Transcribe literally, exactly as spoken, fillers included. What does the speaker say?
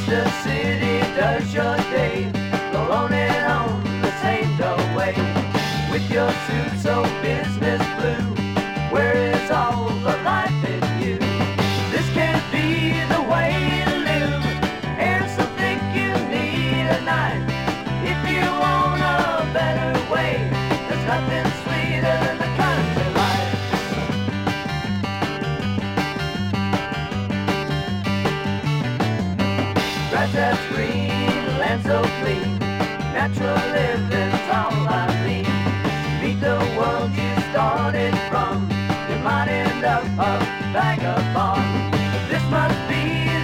the city does your day, go on and on the same dull way. With your suit so business blue, where is all the life in you? This can't be the way to live, and so think you need a knife. If you want a better way, there's nothing sweeter than the country life. Grass that's green, land so clean, natural living's all I mean. Meet the world you started from, you might end up a vagabond. This must be